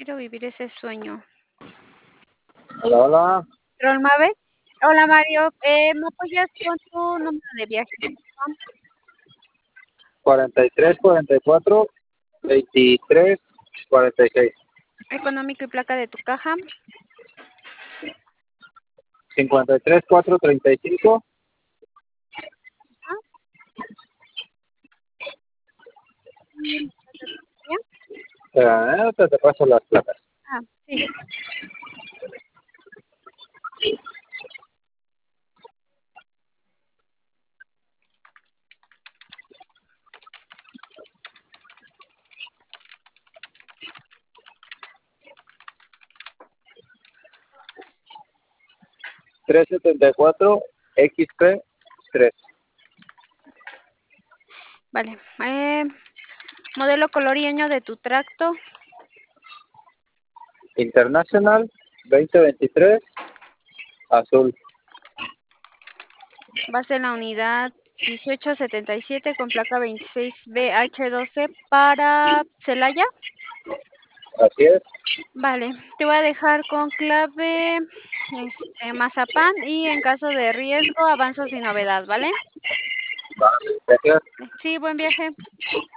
Quiero vivir ese sueño. Hola, hola. Rolmabe. Hola Mario, ¿me apoyas con tu número de viaje? 43, 44, 23, 46, Económico y placa de tu caja. 53, 4, 35. Ajá. Y ¿ya? Te paso las placas. Ah, sí. XP3. Vale. Modelo, color y año de tu tracto. International 2023. Azul. Base en la unidad 1877 con placa 26BH12 para Celaya. Así es. Vale, te voy a dejar con clave Mazapán y en caso de riesgo avanzo sin novedad, ¿vale? Vale, gracias. Sí, buen viaje.